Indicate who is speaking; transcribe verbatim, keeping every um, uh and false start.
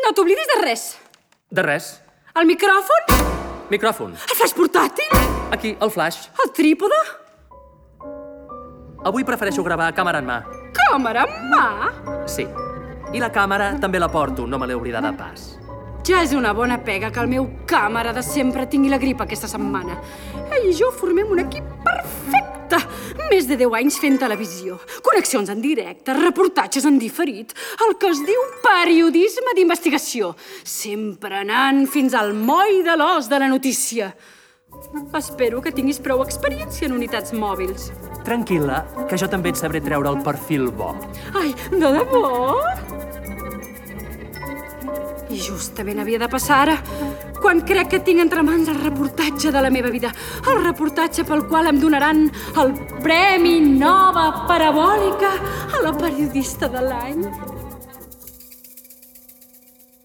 Speaker 1: no t'oblidis de res.
Speaker 2: De res.
Speaker 1: El micròfon?
Speaker 2: Micròfon.
Speaker 1: El flaix portàtil?
Speaker 2: Aquí, el flaix.
Speaker 1: El trípode?
Speaker 2: Avui prefereixo gravar a càmera en mà.
Speaker 1: Càmera en mà?
Speaker 2: Sí. I la càmera també la porto, no me l'he oblidada pas.
Speaker 1: Ja és una bona pega que el meu càmera de sempre tingui la grip aquesta setmana. Ell i jo formem un equip perfecte. Més de deu anys fent televisió. Connexions en directe, reportatges en diferit. El que es diu periodisme d'investigació. Sempre anant fins al moll de l'os de la notícia. Espero que tinguis prou experiència en unitats mòbils.
Speaker 2: Tranquil·la, que jo també et sabré treure el perfil bo.
Speaker 1: Ai, de debò? I justament havia de passar ara, quan crec que tinc entre mans el reportatge de la meva vida. El reportatge pel qual em donaran el Premi Nova Parabòlica a la periodista de l'any.